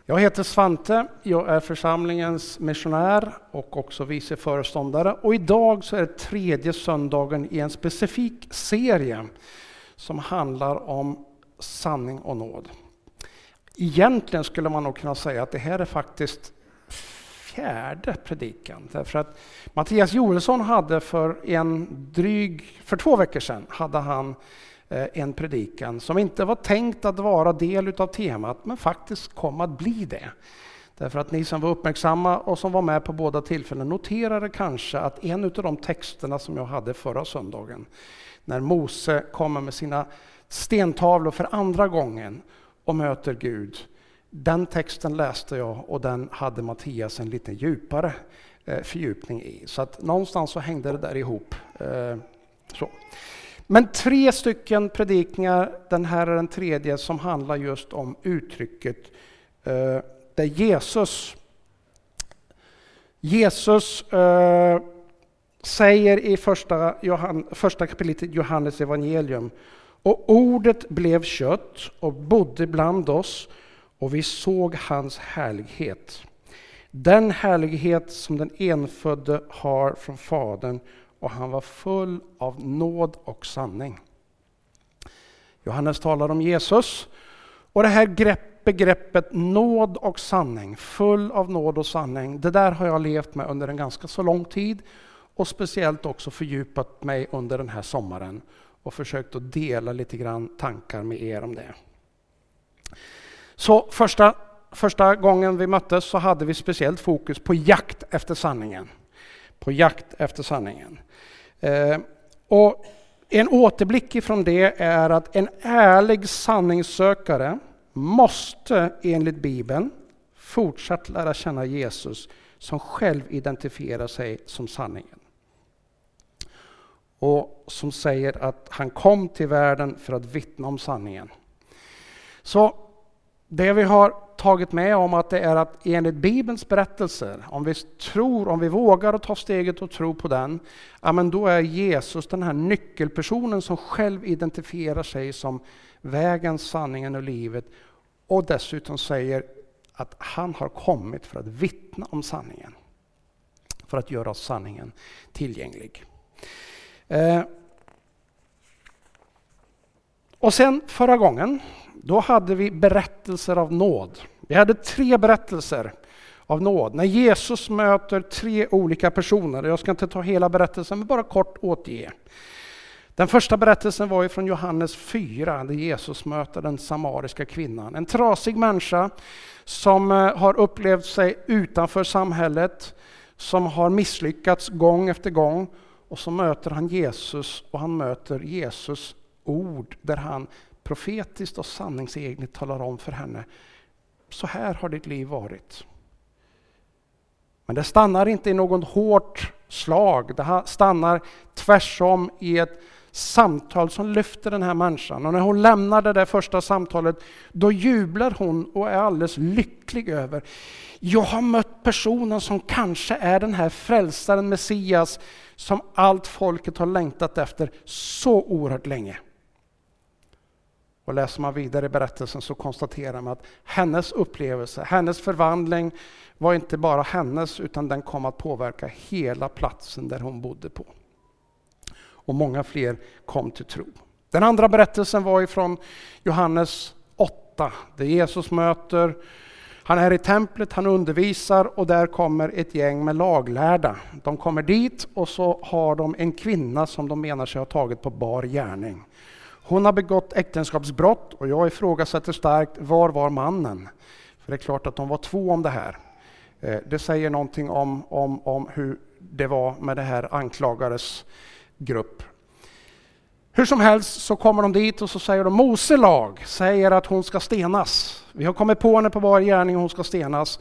Jag heter Svante, jag är församlingens missionär och också vice föreståndare. Och idag så är det tredje söndagen i en specifik serie som handlar om sanning och nåd. Egentligen skulle man nog kunna säga att det här är faktiskt fjärde predikan. Därför att Mattias Joelsson hade för 2 veckor sedan hade han en predikan som inte var tänkt att vara del av temat, men faktiskt kom att bli det. Därför att ni som var uppmärksamma och som var med på båda tillfällen noterade kanske att en av de texterna som jag hade förra söndagen, när Mose kommer med sina stentavlor för andra gången och möter Gud, den texten läste jag och den hade Mattias en lite djupare fördjupning i. Så att någonstans så hängde det där ihop. Så. Men 3 stycken predikningar, den här är den tredje, som handlar just om uttrycket där Jesus säger i första kapitlet Johannes evangelium: och ordet blev kött och bodde bland oss, och vi såg hans härlighet. Den härlighet som den enfödde har från Fadern, och han var full av nåd och sanning. Johannes talar om Jesus, och det här begreppet nåd och sanning, full av nåd och sanning, det där har jag levt med under en ganska så lång tid, och speciellt också fördjupat mig under den här sommaren och försökt att dela lite grann tankar med er om det. Så första gången vi möttes så hade vi speciellt fokus på jakt efter sanningen. Och en återblick ifrån det är att en ärlig sanningssökare måste enligt Bibeln fortsatt lära känna Jesus, som själv identifierar sig som sanningen. Och som säger att han kom till världen för att vittna om sanningen. Så det vi har tagit med om att det är att enligt Bibelns berättelser, om vi vågar att ta steget och tro på den, ja, men då är Jesus den här nyckelpersonen som själv identifierar sig som vägen, sanningen och livet, och dessutom säger att han har kommit för att vittna om sanningen, för att göra sanningen tillgänglig. Och sen förra gången, då hade vi berättelser av nåd. Vi hade 3 berättelser av nåd. När Jesus möter 3 olika personer. Jag ska inte ta hela berättelsen, men bara kort återge. Den första berättelsen var från Johannes 4, där Jesus möter den samariska kvinnan. En trasig människa som har upplevt sig utanför samhället, som har misslyckats gång efter gång. Och så möter han Jesus, och han möter Jesus ord där han profetiskt och sanningsenligt talar om för henne: så här har ditt liv varit. Men det stannar inte i något hårt slag. Det stannar tvärsom i ett samtal som lyfter den här människan. Och när hon lämnar det där första samtalet, då jublar hon och är alldeles lycklig över: jag har mött personen som kanske är den här frälsaren, Messias, som allt folket har längtat efter så oerhört länge. Och läser man vidare i berättelsen så konstaterar man att hennes upplevelse, hennes förvandling var inte bara hennes, utan den kom att påverka hela platsen där hon bodde på. Och många fler kom till tro. Den andra berättelsen var ifrån Johannes 8, där Jesus möter, han är i templet, han undervisar, och där kommer ett gäng med laglärda. De kommer dit, och så har de en kvinna som de menar sig ha tagit på bar gärning. Hon har begått äktenskapsbrott, och jag ifrågasätter starkt: var var mannen? För det är klart att de var 2 om det här. Det säger någonting om hur det var med det här anklagades grupp. Hur som helst så kommer de dit, och så säger de: Mose lag säger att hon ska stenas. Vi har kommit på henne på bar gärning och hon ska stenas.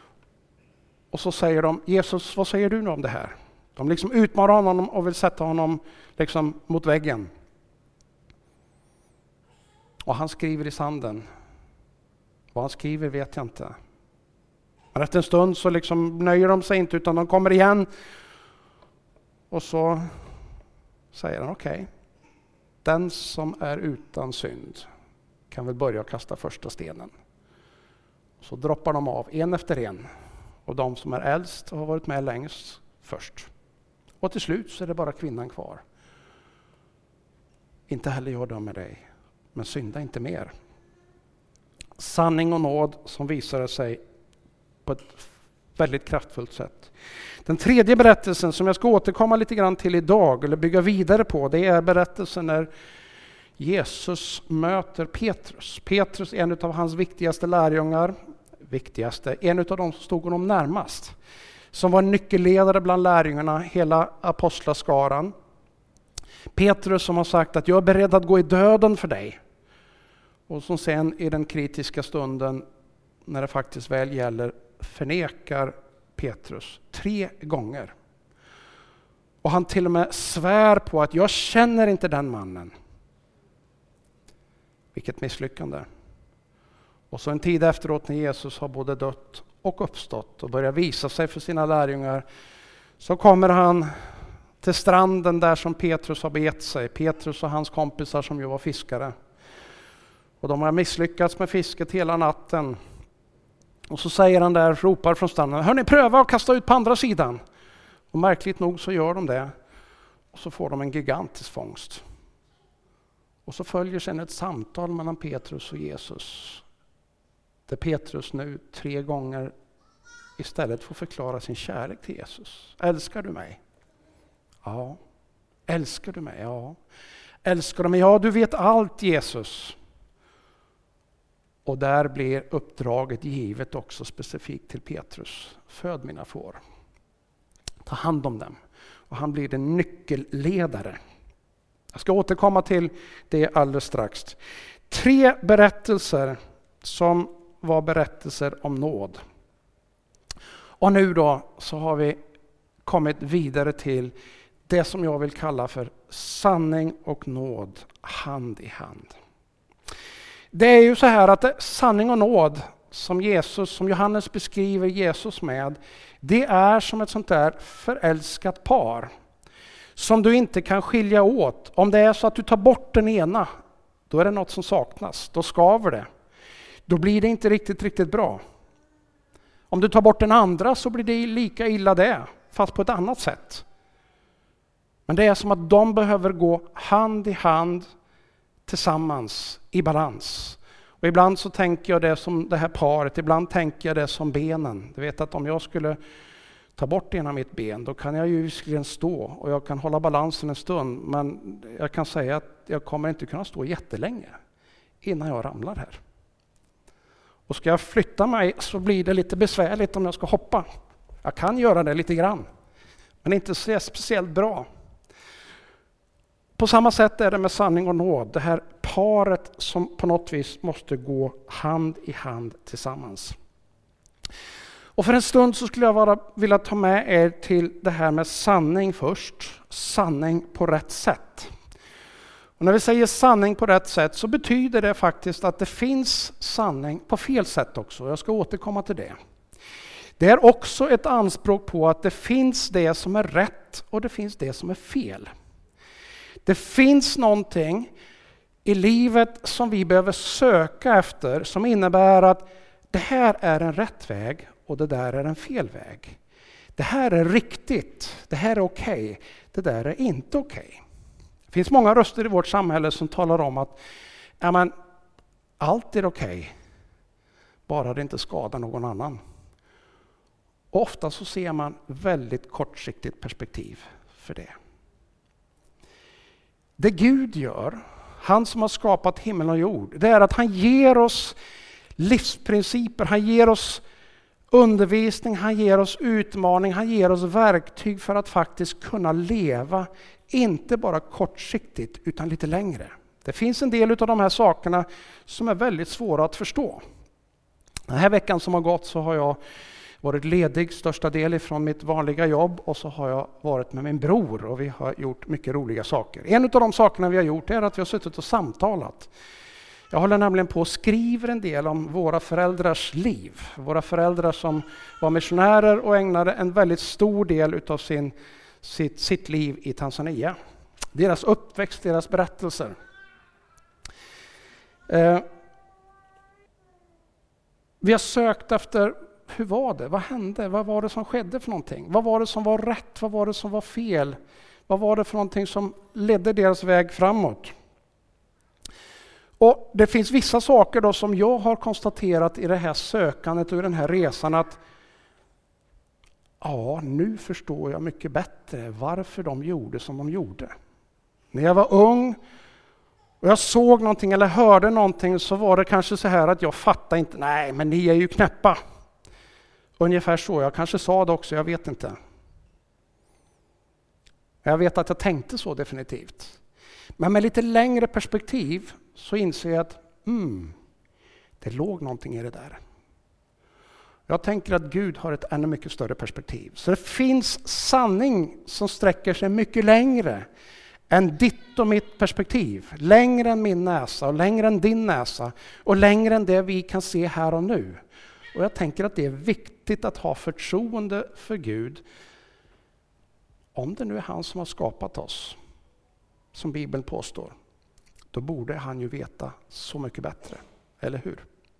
Och så säger de: Jesus, vad säger du nu om det här? De liksom utmanar honom och vill sätta honom liksom mot väggen. Och han skriver i sanden. Vad han skriver vet jag inte. Men efter en stund så liksom nöjer de sig inte, utan de kommer igen. Och så säger han: okej. Den som är utan synd kan väl börja kasta första stenen. Så droppar de av en efter en. Och de som är äldst har varit med längst först. Och till slut så är det bara kvinnan kvar. Inte heller jag dömer dig, men synda inte mer. Sanning och nåd som visade sig på ett väldigt kraftfullt sätt. Den tredje berättelsen som jag ska återkomma lite grann till idag, eller bygga vidare på, det är berättelsen när Jesus möter Petrus. Petrus är en av hans viktigaste lärjungar, en av de som stod honom närmast. Som var nyckelledare bland lärjungarna, hela apostlaskaran. Petrus som har sagt att jag är beredd att gå i döden för dig. Och som sen i den kritiska stunden, när det faktiskt väl gäller, förnekar Petrus 3 gånger. Och han till och med svär på att jag känner inte den mannen. Vilket misslyckande. Och så en tid efteråt när Jesus har både dött och uppstått och börjar visa sig för sina lärjungar, så kommer han till stranden där som Petrus har begett sig. Petrus och hans kompisar som ju var fiskare. Och de har misslyckats med fisket hela natten. Och så säger han där, ropar från stranden: hörni, pröva att kasta ut på andra sidan. Och märkligt nog så gör de det. Och så får de en gigantisk fångst. Och så följer sen ett samtal mellan Petrus och Jesus. Där Petrus nu 3 gånger istället får förklara sin kärlek till Jesus. Älskar du mig? Ja. Älskar du mig? Ja. Älskar du mig? Ja, du vet allt, Jesus. Och där blir uppdraget givet också specifikt till Petrus. Föd mina får. Ta hand om dem. Och han blir den nyckelledare. Jag ska återkomma till det alldeles strax. 3 berättelser som var berättelser om nåd. Och nu då så har vi kommit vidare till det som jag vill kalla för sanning och nåd hand i hand. Det är ju så här att sanning och nåd som Johannes beskriver Jesus med, det är som ett sånt där förälskat par som du inte kan skilja åt. Om det är så att du tar bort den ena, då är det något som saknas. Då skaver det. Då blir det inte riktigt bra. Om du tar bort den andra så blir det lika illa det, fast på ett annat sätt. Men det är som att de behöver gå hand i hand tillsammans i balans. Och ibland så tänker jag det som det här paret, ibland tänker jag det som benen. Du vet att om jag skulle ta bort ena mitt ben, då kan jag ju visserligen stå och jag kan hålla balansen en stund, men jag kan säga att jag kommer inte kunna stå jättelänge innan jag ramlar här. Och ska jag flytta mig så blir det lite besvärligt om jag ska hoppa. Jag kan göra det lite grann, men inte så speciellt bra. På samma sätt är det med sanning och nåd. Det här paret som på något vis måste gå hand i hand tillsammans. Och för en stund så skulle jag vilja ta med er till det här med sanning först. Sanning på rätt sätt. Och när vi säger sanning på rätt sätt så betyder det faktiskt att det finns sanning på fel sätt också. Jag ska återkomma till det. Det är också ett anspråk på att det finns det som är rätt och det finns det som är fel. Det finns någonting i livet som vi behöver söka efter som innebär att det här är en rätt väg och det där är en fel väg. Det här är riktigt, det här är okej, det där är inte okej. Det finns många röster i vårt samhälle som talar om att allt är okej, bara det inte skadar någon annan. Och ofta så ser man väldigt kortsiktigt perspektiv för det. Det Gud gör, han som har skapat himmel och jord, det är att han ger oss livsprinciper, han ger oss undervisning, han ger oss utmaning, han ger oss verktyg för att faktiskt kunna leva, inte bara kortsiktigt utan lite längre. Det finns en del av de här sakerna som är väldigt svåra att förstå. Den här veckan som har gått så har jag varit ledig största del ifrån mitt vanliga jobb och så har jag varit med min bror och vi har gjort mycket roliga saker. En av de sakerna vi har gjort är att vi har suttit och samtalat. Jag håller nämligen på och skriver en del om våra föräldrars liv. Våra föräldrar som var missionärer och ägnade en väldigt stor del av sitt liv i Tanzania. Deras uppväxt, deras berättelser. Vi har sökt efter, hur var det? Vad hände? Vad var det som skedde för någonting? Vad var det som var rätt? Vad var det som var fel? Vad var det för någonting som ledde deras väg framåt? Och det finns vissa saker då som jag har konstaterat i det här sökandet och i den här resan att ja, nu förstår jag mycket bättre varför de gjorde som de gjorde. När jag var ung och jag såg någonting eller hörde någonting så var det kanske så här att jag fattade inte, nej men ni är ju knäppa. Ungefär så, jag kanske sa det också, jag vet inte. Jag vet att jag tänkte så definitivt. Men med lite längre perspektiv så inser jag att det låg någonting i det där. Jag tänker att Gud har ett ännu mycket större perspektiv. Så det finns sanning som sträcker sig mycket längre än ditt och mitt perspektiv. Längre än min näsa och längre än din näsa och längre än det vi kan se här och nu. Och jag tänker att det är viktigt att ha förtroende för Gud. Om det nu är han som har skapat oss, som Bibeln påstår, då borde han ju veta så mycket bättre, eller hur?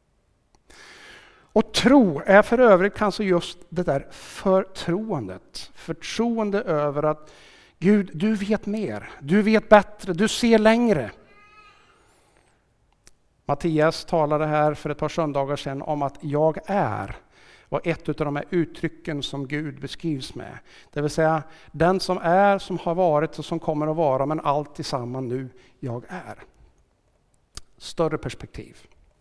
Och tro är för övrigt kanske just det där förtroendet. Förtroende över att Gud, du vet mer, du vet bättre, du ser längre. Mattias talade här för ett par söndagar sedan om att jag är. Och ett av de här uttrycken som Gud beskrivs med. Det vill säga den som är, som har varit och som kommer att vara, men allt tillsammans nu, jag är. Större perspektiv.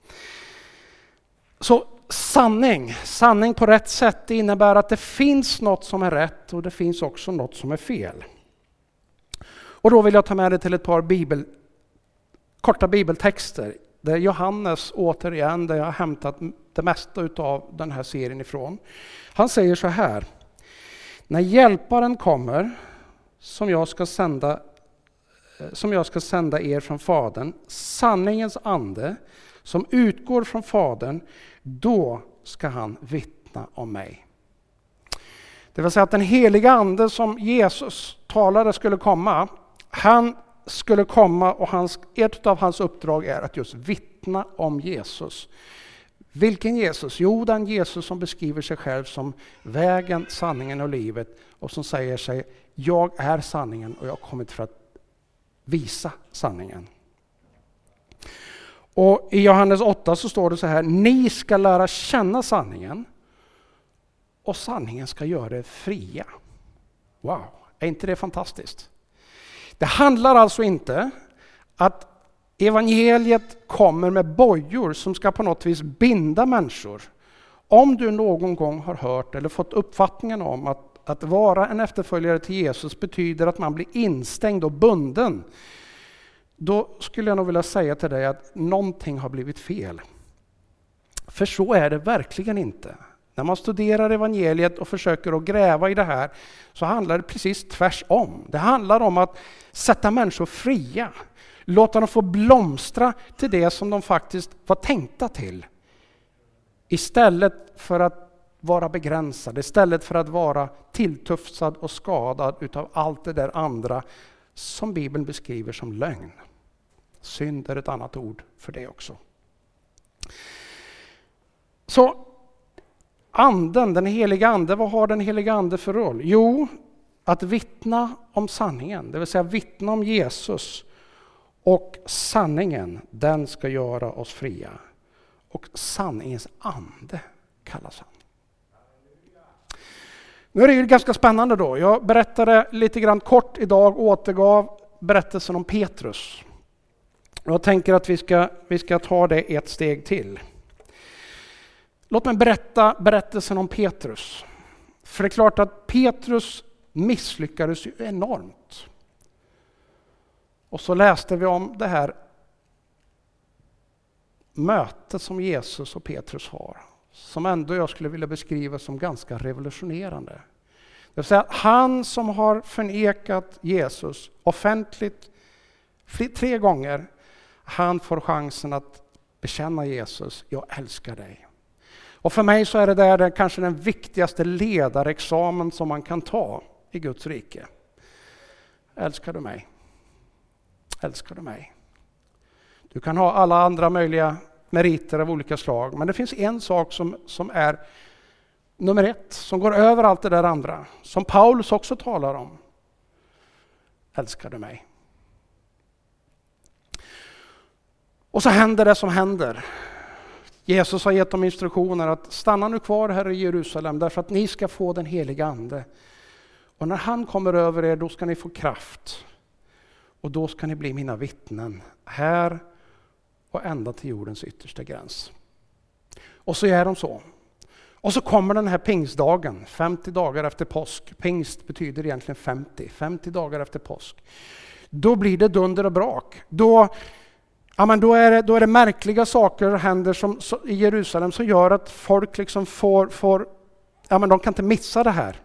Så sanning på rätt sätt innebär att det finns något som är rätt och det finns också något som är fel. Och då vill jag ta med det till ett par korta bibeltexter. Det är Johannes återigen, där jag har hämtat det mesta av den här serien ifrån. Han säger så här: när hjälparen kommer som jag ska sända er från Fadern, sanningens ande som utgår från Fadern, då ska han vittna om mig. Det vill säga att den heliga ande som Jesus talade skulle komma, han skulle komma och ett av hans uppdrag är att just vittna om Jesus. Vilken Jesus? Jo, den Jesus som beskriver sig själv som vägen, sanningen och livet och som säger sig, jag är sanningen och jag har kommit för att visa sanningen. Och i Johannes 8 så står det så här: ni ska lära känna sanningen och sanningen ska göra er fria. Wow, är inte det fantastiskt? Det handlar alltså inte att evangeliet kommer med bojor som ska på något vis binda människor. Om du någon gång har hört eller fått uppfattningen om att vara en efterföljare till Jesus betyder att man blir instängd och bunden, då skulle jag nog vilja säga till dig att någonting har blivit fel. För så är det verkligen inte. När man studerar evangeliet och försöker att gräva i det här så handlar det precis tvärtom. Det handlar om att sätta människor fria. Låta dem få blomstra till det som de faktiskt var tänkta till. Istället för att vara begränsad, istället för att vara tilltufsad och skadad utav allt det där andra som Bibeln beskriver som lögn. Synd är ett annat ord för det också. Så anden, den heliga ande, vad har den heliga ande för roll? Jo, att vittna om sanningen, det vill säga vittna om Jesus. Och sanningen, den ska göra oss fria. Och sanningens ande kallas han. Nu är det ju ganska spännande då. Jag berättade lite grann kort idag, återgav berättelsen om Petrus. Jag tänker att vi ska ta det ett steg till. Låt mig berätta berättelsen om Petrus. För det är klart att Petrus misslyckades ju enormt. Och så läste vi om det här mötet som Jesus och Petrus har. Som ändå jag skulle vilja beskriva som ganska revolutionerande. Det vill säga han som har förnekat Jesus offentligt 3 gånger. Han får chansen att bekänna Jesus, jag älskar dig. Och för mig så är det där kanske den viktigaste ledarexamen som man kan ta i Guds rike. Älskar du mig? Älskar du mig? Du kan ha alla andra möjliga meriter av olika slag. Men det finns en sak som är nummer 1, som går över allt det där andra. Som Paulus också talar om. Älskar du mig? Och så händer det som händer. Jesus har gett dem instruktioner att stanna nu kvar här i Jerusalem därför att ni ska få den heliga ande. Och när han kommer över er, då ska ni få kraft. Och då ska ni bli mina vittnen här och ända till jordens yttersta gräns. Och så är de så. Och så kommer den här pingstdagen, 50 dagar efter påsk. Pingst betyder egentligen 50 dagar efter påsk. Då blir det dunder och brak. Då är det märkliga saker som händer i Jerusalem som gör att folk liksom de kan inte missa det här.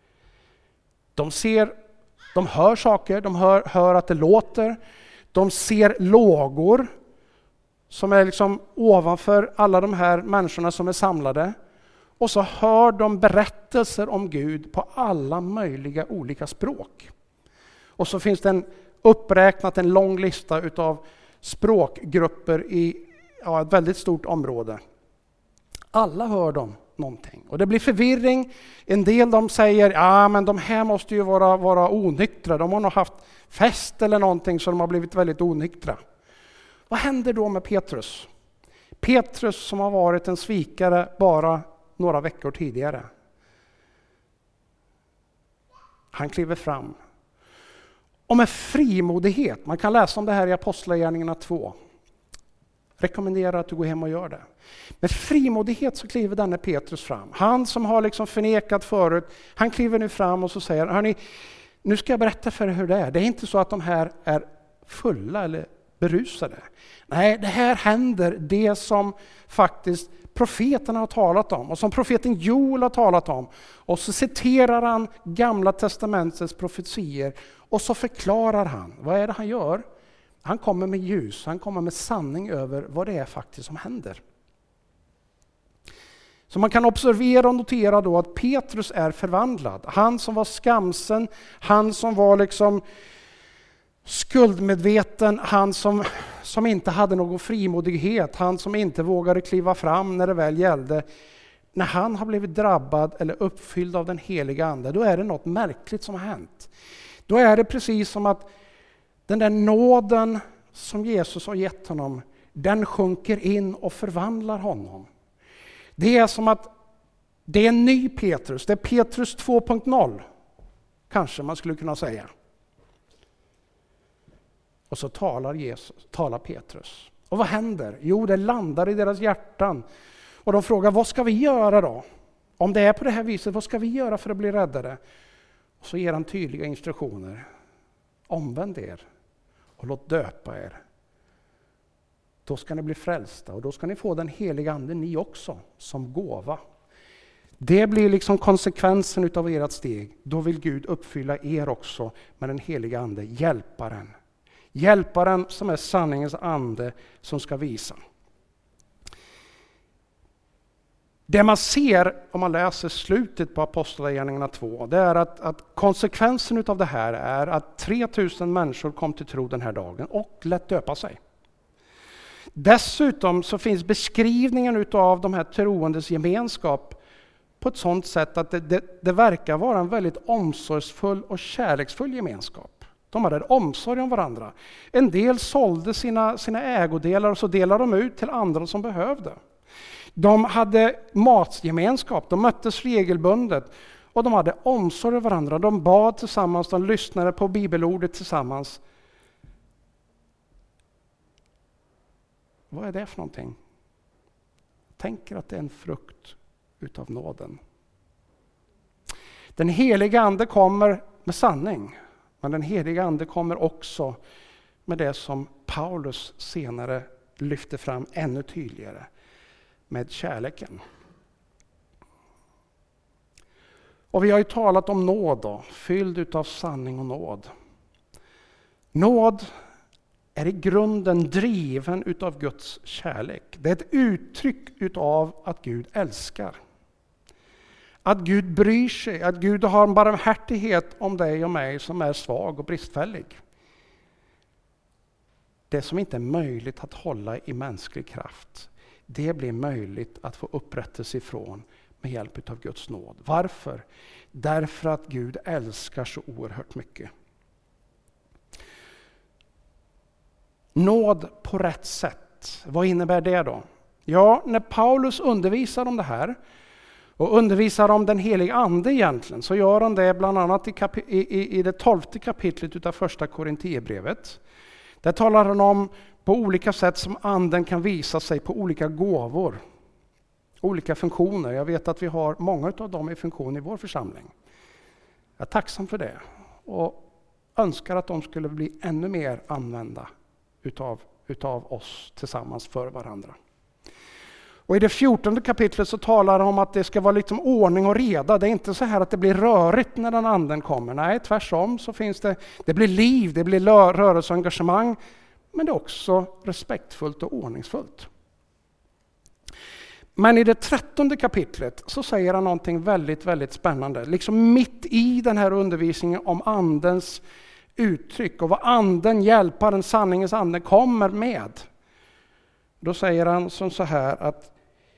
De hör saker, de hör att det låter. De ser lågor som är liksom ovanför alla de här människorna som är samlade. Och så hör de berättelser om Gud på alla möjliga olika språk. Och så finns det uppräknat en lång lista utav språkgrupper i ett väldigt stort område. Alla hör de någonting. Och det blir förvirring. En del de säger, men de här måste ju vara onyktra. De har nog haft fest eller någonting så de har blivit väldigt onyktra. Vad händer då med Petrus? Petrus som har varit en svikare bara några veckor tidigare. Han kliver fram. Och med frimodighet, man kan läsa om det här i Apostlagärningarna 2. Rekommenderar att du går hem och gör det. Med frimodighet så kliver denne Petrus fram. Han som har liksom förnekat förut, han kliver nu fram och så säger, hörni, nu ska jag berätta för er hur det är. Det är inte så att de här är fulla eller berusade. Nej, det här händer det som faktiskt profeterna har talat om och som profeten Joel har talat om. Och så citerar han Gamla testamentets profetier och så förklarar han. Vad är det han gör? Han kommer med ljus, han kommer med sanning över vad det är faktiskt som händer. Så man kan observera och notera då att Petrus är förvandlad. Han som var skamsen, han som var liksom skuldmedveten, han som inte hade någon frimodighet, han som inte vågade kliva fram när det väl gällde. När han har blivit drabbad eller uppfylld av den heliga ande, då är det något märkligt som har hänt. Då är det precis som att den där nåden som Jesus har gett honom, den sjunker in och förvandlar honom. Det är som att det är en ny Petrus, det är Petrus 2.0, kanske man skulle kunna säga. Och så talar Petrus. Och vad händer? Jo, det landar i deras hjärtan. Och de frågar, vad ska vi göra då? Om det är på det här viset, vad ska vi göra för att bli räddade? Och så ger han tydliga instruktioner. Omvänd er och låt döpa er. Då ska ni bli frälsta och då ska ni få den heliga ande ni också som gåva. Det blir liksom konsekvensen utav ert steg. Då vill Gud uppfylla er också med den heliga ande, hjälparen. Hjälparen som är sanningens ande som ska visa. Det man ser om man läser slutet på Apostlagärningarna 2, det är att konsekvensen utav det här är att 3000 människor kom till tro den här dagen och lät döpa sig. Dessutom så finns beskrivningen utav de här troendes gemenskap på ett sådant sätt att det verkar vara en väldigt omsorgsfull och kärleksfull gemenskap. De hade omsorg om varandra. En del sålde sina ägodelar och så delade de ut till andra som behövde. De hade matgemenskap, de möttes regelbundet och de hade omsorg om varandra. De bad tillsammans, de lyssnade på bibelordet tillsammans. Vad är det för någonting? Jag tänker att det är en frukt utav nåden. Den heliga ande kommer med sanning. Men den heliga ande kommer också med det som Paulus senare lyfter fram ännu tydligare. Med kärleken. Och vi har ju talat om nåd då, fylld utav sanning och nåd. Nåd är i grunden driven utav Guds kärlek. Det är ett uttryck utav att Gud älskar. Att Gud bryr sig, att Gud har en barmhärtighet om dig och mig som är svag och bristfällig. Det som inte är möjligt att hålla i mänsklig kraft. det blir möjligt att få upprättelse ifrån med hjälp av Guds nåd. Varför? Därför att Gud älskar så oerhört mycket. Nåd på rätt sätt. Vad innebär det då? Ja, när Paulus undervisar om det här och undervisar om den heliga ande egentligen, så gör han det bland annat i det 12:e kapitlet utav första Korinthierbrevet. Där talar han om på olika sätt som anden kan visa sig på olika gåvor, olika funktioner. Jag vet att vi har många av dem i funktion i vår församling. Jag är tacksam för det och önskar att de skulle bli ännu mer använda utav oss tillsammans för varandra. Och i det 14:e kapitlet så talar han om att det ska vara liksom ordning och reda. Det är inte så här att det blir rörigt när den anden kommer. Nej, tvärtom så finns det blir liv, det blir rörelse och engagemang. Men det är också respektfullt och ordningsfullt. Men i det 13:e kapitlet så säger han någonting väldigt, väldigt spännande. Liksom mitt i den här undervisningen om andens uttryck och vad anden, hjälparen, sanningens ande kommer med. Då säger han som så här att,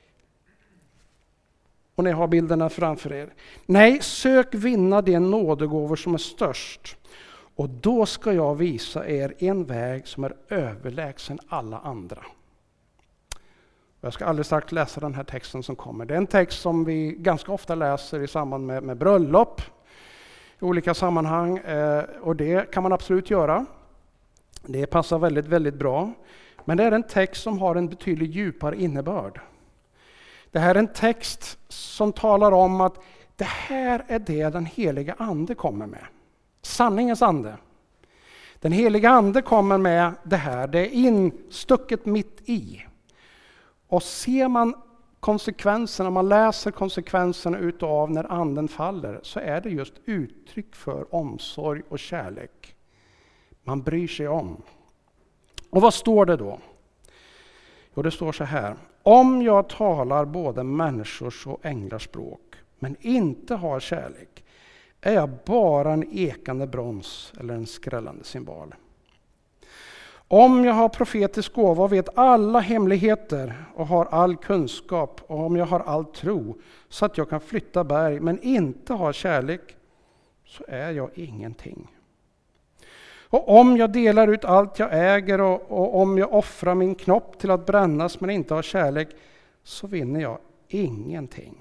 och ni har bilderna framför er. Nej, sök vinna de nådegåvor som är störst. Och då ska jag visa er en väg som är överlägsen alla andra. Jag ska alldeles strax läsa den här texten som kommer. Det är en text som vi ganska ofta läser i samband med bröllop i olika sammanhang. Och det kan man absolut göra. Det passar väldigt, väldigt bra. Men det är en text som har en betydligt djupare innebörd. Det här är en text som talar om att det här är det den heliga ande kommer med. Sanningens ande. Den heliga ande kommer med det här. Det är instucket mitt i. Och ser man konsekvenserna, man läser konsekvenserna utav när anden faller, så är det just uttryck för omsorg och kärlek. Man bryr sig om. Och vad står det då? Jo, det står så här. Om jag talar både människors och änglars språk, men inte har kärlek, är jag bara en ekande brons eller en skrällande cymbal. Om jag har profetisk gåva och vet alla hemligheter och har all kunskap, och om jag har all tro så att jag kan flytta berg men inte har kärlek, så är jag ingenting. Och om jag delar ut allt jag äger och om jag offrar min knopp till att brännas men inte har kärlek, så vinner jag ingenting.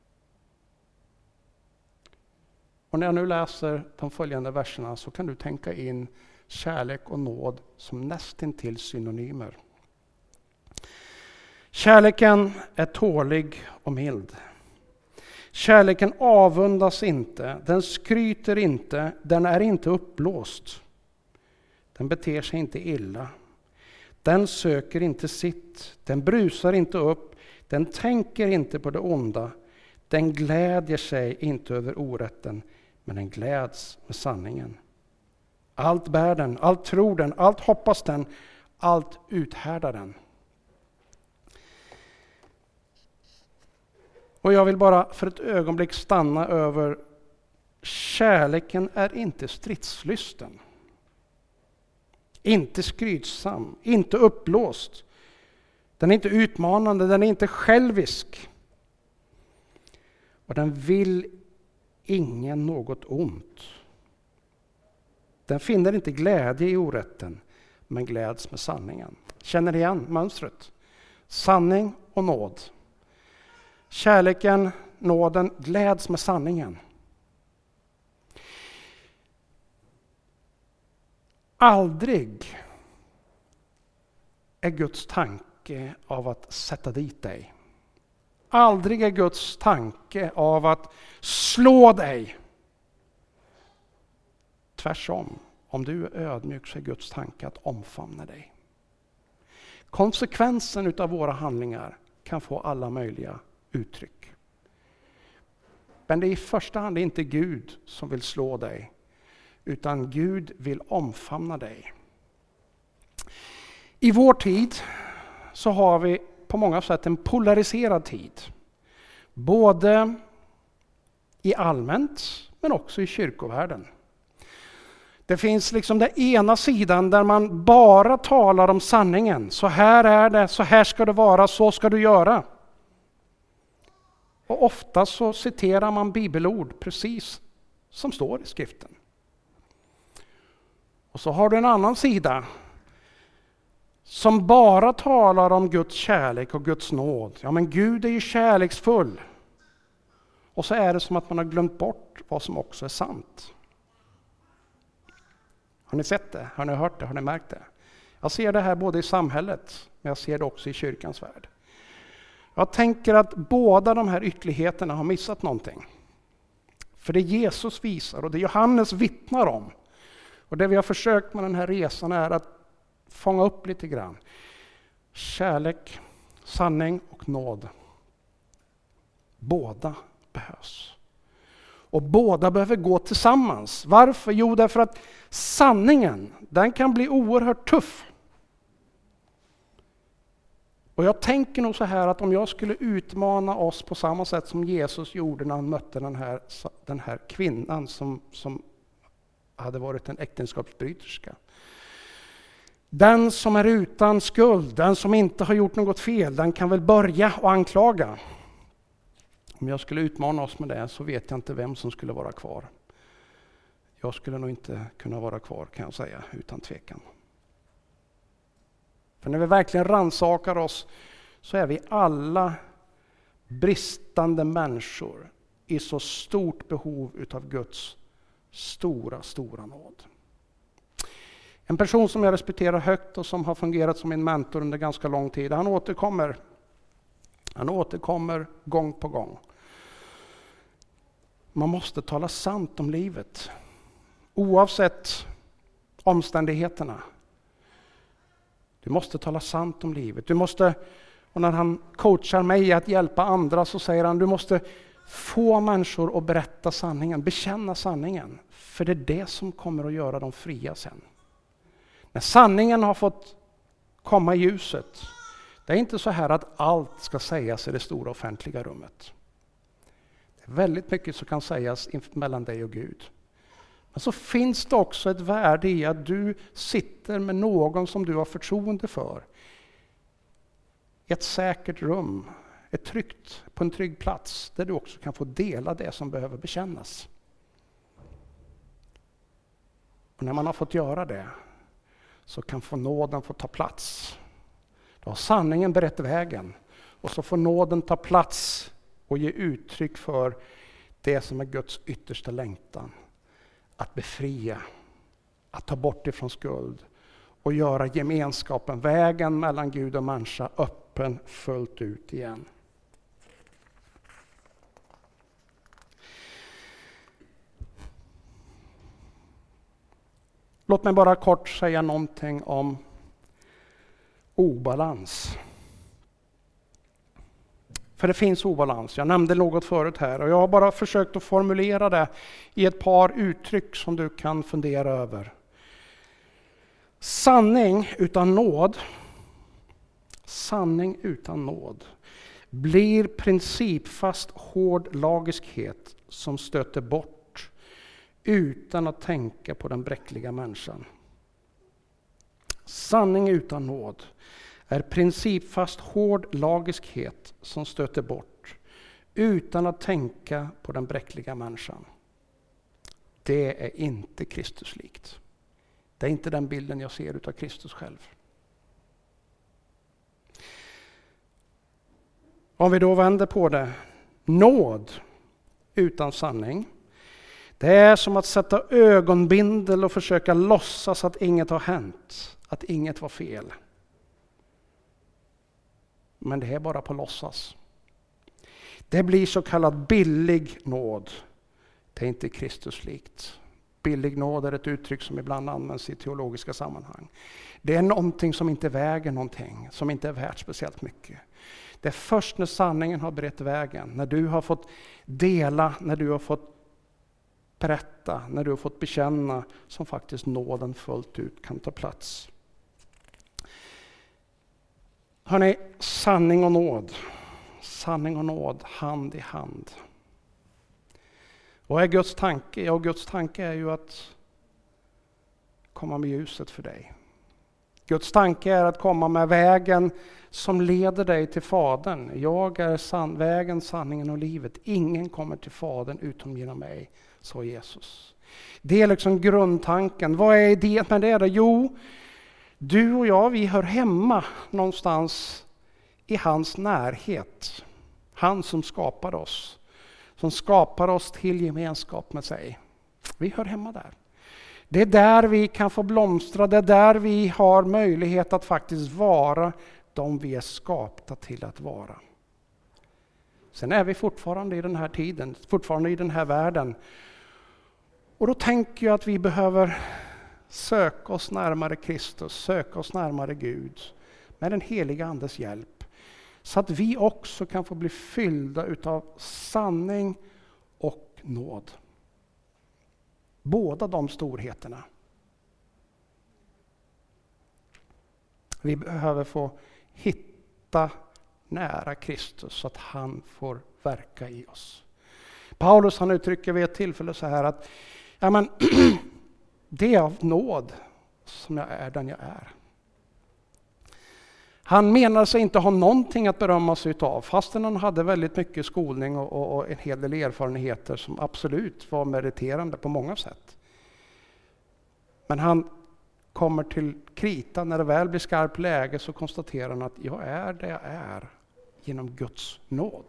Och när jag nu läser de följande verserna så kan du tänka in kärlek och nåd som nästintill synonymer. Kärleken är tålig och mild. Kärleken avundas inte, den skryter inte, den är inte uppblåst. Den beter sig inte illa. Den söker inte sitt, den brusar inte upp, den tänker inte på det onda. Den glädjer sig inte över orätten, men den gläds med sanningen. Allt bär den, allt tror den, allt hoppas den, allt uthärdar den. Och jag vill bara för ett ögonblick stanna över, kärleken är inte stridslysten. Inte skrytsam, inte uppblåst. Den är inte utmanande, den är inte självisk. Och den vill ingen något ont. Den finner inte glädje i orätten, men gläds med sanningen. Känner igen mönstret? Sanning och nåd. Kärleken, nåden, gläds med sanningen. Aldrig är Guds tanke av att sätta dit dig. Aldrig är Guds tanke av att slå dig. Tvärtom, om du är ödmjuk så är Guds tanke att omfamna dig. Konsekvensen utav våra handlingar kan få alla möjliga uttryck. Men det är i första hand inte Gud som vill slå dig, utan Gud vill omfamna dig. I vår tid så har vi på många sätt en polariserad tid. Både i allmänt men också i kyrkovärlden. Det finns liksom den ena sidan där man bara talar om sanningen. Så här är det, så här ska det vara, så ska du göra. Och ofta så citerar man bibelord precis som står i skriften. Och så har du en annan sida som bara talar om Guds kärlek och Guds nåd. Ja, men Gud är ju kärleksfull. Och så är det som att man har glömt bort vad som också är sant. Har ni sett det? Har ni hört det? Har ni märkt det? Jag ser det här både i samhället, men jag ser det också i kyrkans värld. Jag tänker att båda de här ytterligheterna har missat någonting. För det Jesus visar och det Johannes vittnar om, och det vi har försökt med den här resan är att fånga upp lite grann. Kärlek, sanning och nåd. Båda behövs. Och båda behöver gå tillsammans. Varför? Jo, därför att sanningen, den kan bli oerhört tuff. Och jag tänker nog så här att om jag skulle utmana oss på samma sätt som Jesus gjorde när han mötte den här kvinnan som hade varit en äktenskapsbryterska. Den som är utan skuld, den som inte har gjort något fel, den kan väl börja och anklaga. Om jag skulle utmana oss med det så vet jag inte vem som skulle vara kvar. Jag skulle nog inte kunna vara kvar, kan jag säga, utan tvekan. För när vi verkligen rannsakar oss så är vi alla bristande människor i så stort behov utav Guds stora nåd. En person som jag respekterar högt och som har fungerat som min mentor under ganska lång tid, han återkommer gång på gång. Man måste tala sant om livet, oavsett omständigheterna. Du måste tala sant om livet. Och när han coachar mig att hjälpa andra så säger han, du måste få människor att berätta sanningen, bekänna sanningen. För det är det som kommer att göra dem fria sen. När sanningen har fått komma i ljuset, det är inte så här att allt ska sägas i det stora offentliga rummet. Det är väldigt mycket som kan sägas mellan dig och Gud. Men så finns det också ett värde i att du sitter med någon som du har förtroende för. I ett säkert rum, på en trygg plats där du också kan få dela det som behöver bekännas. Och när man har fått göra det så kan nåden få ta plats. Då har sanningen berett vägen och så får nåden ta plats och ge uttryck för det som är Guds yttersta längtan. Att befria, att ta bort ifrån skuld och göra gemenskapen, vägen mellan Gud och människa öppen fullt ut igen. Låt mig bara kort säga någonting om obalans. För det finns obalans. Jag nämnde något förut här och jag har bara försökt att formulera det i ett par uttryck som du kan fundera över. Sanning utan nåd blir principfast hård lagiskhet som stöter bort utan att tänka på den bräckliga människan. Sanning utan nåd är principfast hård lagiskhet som stöter bort utan att tänka på den bräckliga människan. Det är inte Kristuslikt. Det är inte den bilden jag ser utav Kristus själv. Om vi då vänder på det, nåd utan sanning, det är som att sätta ögonbindel och försöka låtsas att inget har hänt, att inget var fel. Men det är bara på låtsas. Det blir så kallad billig nåd. Det är inte Kristuslikt. Billig nåd är ett uttryck som ibland används i teologiska sammanhang. Det är någonting som inte väger någonting, som inte är värt speciellt mycket. Det är först när sanningen har berett vägen, när du har fått dela, när du har fått berätta, när du har fått bekänna, som faktiskt nåden fullt ut kan ta plats. Hörrni, sanning och nåd hand i hand. Vad är Guds tanke? Ja, Guds tanke är ju att komma med ljuset för dig. Guds tanke är att komma med vägen som leder dig till Fadern. Jag är vägen, sanningen och livet. Ingen kommer till Fadern utom genom mig, sa Jesus. Det är liksom grundtanken. Vad är idén med det? Jo, du och jag, vi hör hemma någonstans i hans närhet. Han som skapar oss. Som skapar oss till gemenskap med sig. Vi hör hemma där. Det är där vi kan få blomstra. Det är där vi har möjlighet att faktiskt vara de vi är skapta till att vara. Sen är vi fortfarande i den här tiden. Fortfarande i den här världen. Och då tänker jag att vi behöver söka oss närmare Kristus. Söka oss närmare Gud. Med den heliga Andes hjälp. Så att vi också kan få bli fyllda utav sanning och nåd. Båda de storheterna. Vi behöver få hitta nära Kristus så att han får verka i oss. Paulus han uttrycker vid ett tillfälle så här att det är av nåd som jag är den jag är. Han menar sig inte ha någonting att berömma sig utav, fastän han hade väldigt mycket skolning och en hel del erfarenheter som absolut var meriterande på många sätt. Men han kommer till krita, när det väl blir skarpt läge så konstaterar han att jag är det jag är genom Guds nåd.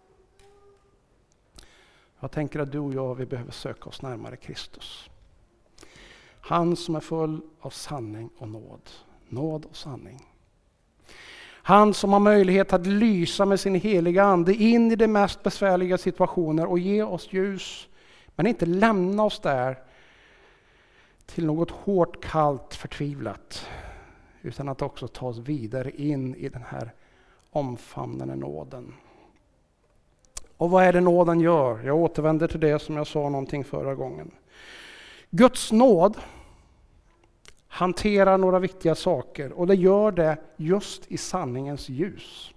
Jag tänker att du och jag, vi behöver söka oss närmare Kristus. Han som är full av sanning och nåd. Nåd och sanning. Han som har möjlighet att lysa med sin heliga ande in i de mest besvärliga situationer och ge oss ljus. Men inte lämna oss där till något hårt, kallt, förtvivlat. Utan att också ta oss vidare in i den här omfamnande nåden. Och vad är det nåden gör? Jag återvänder till det som jag sa någonting förra gången. Guds nåd hanterar några viktiga saker och det gör det just i sanningens ljus.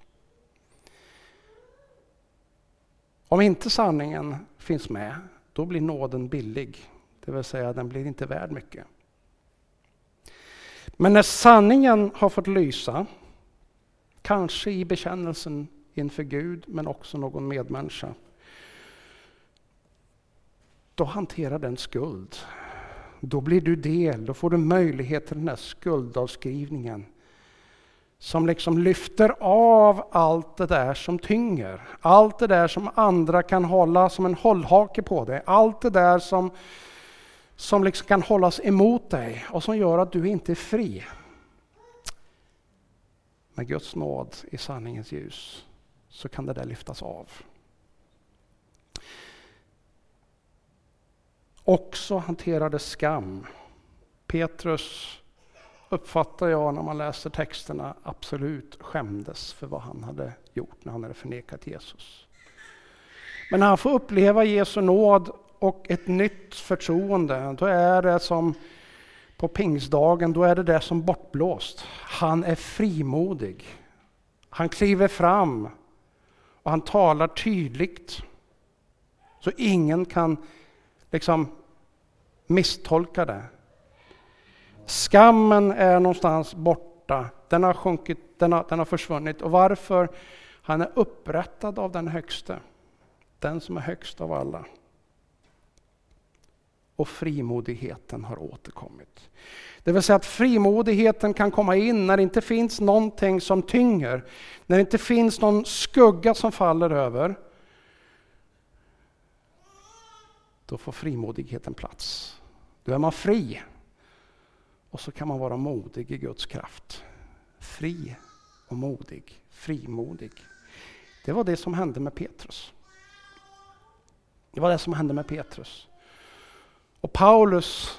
Om inte sanningen finns med, då blir nåden billig. Det vill säga den blir inte värd mycket. Men när sanningen har fått lysa, kanske i bekännelsen inför Gud men också någon medmänniska, då hanterar den skuld. Då blir du då får du möjlighet till den här skuldavskrivningen som liksom lyfter av allt det där som tynger. Allt det där som andra kan hålla som en hållhake på dig. Allt det där som liksom kan hållas emot dig och som gör att du inte är fri. Med Guds nåd i sanningens ljus så kan det där lyftas av. Också hanterade skam. Petrus, uppfattar jag när man läser texterna, absolut skämdes för vad han hade gjort när han hade förnekat Jesus. Men när han får uppleva Jesu nåd och ett nytt förtroende, då är det som på pingsdagen, då är det som bortblåst. Han är frimodig. Han kliver fram och han talar tydligt. Så ingen kan liksom misstolka det. Skammen är någonstans borta. Den har sjunkit, den har försvunnit. Och varför? Han är upprättad av den högste. Den som är högst av alla. Och frimodigheten har återkommit. Det vill säga att frimodigheten kan komma in när det inte finns någonting som tynger. När det inte finns någon skugga som faller över. Då får frimodigheten plats. Då är man fri. Och så kan man vara modig i Guds kraft. Fri och modig. Frimodig. Det var det som hände med Petrus. Det var det som hände med Petrus. Och Paulus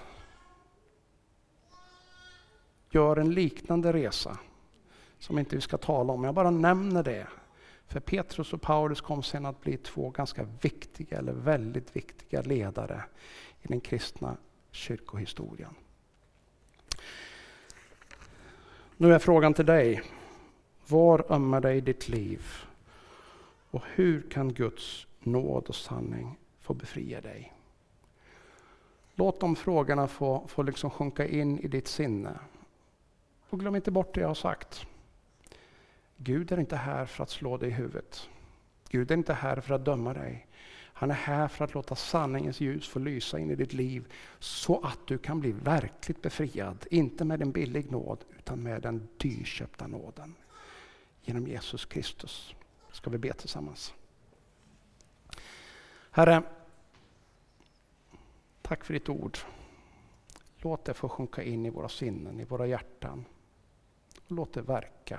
gör en liknande resa. Som inte vi ska tala om. Jag bara nämner det. För Petrus och Paulus kom sen att bli två ganska viktiga eller väldigt viktiga ledare i den kristna kyrkohistorien. Nu är frågan till dig. Var ömmar dig ditt liv? Och hur kan Guds nåd och sanning få befria dig? Låt de frågorna få liksom sjunka in i ditt sinne. Och glöm inte bort det jag har sagt. Gud är inte här för att slå dig i huvudet. Gud är inte här för att döma dig. Han är här för att låta sanningens ljus få lysa in i ditt liv så att du kan bli verkligt befriad. Inte med en billig nåd utan med den dyrköpta nåden. Genom Jesus Kristus. Ska vi be tillsammans. Herre, tack för ditt ord. Låt det få sjunka in i våra sinnen, i våra hjärtan. Låt det verka.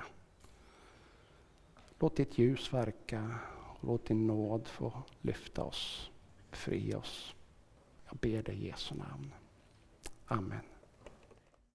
Låt ditt ljus verka. Låt din nåd få lyfta oss, befria oss. Jag ber dig i Jesu namn. Amen.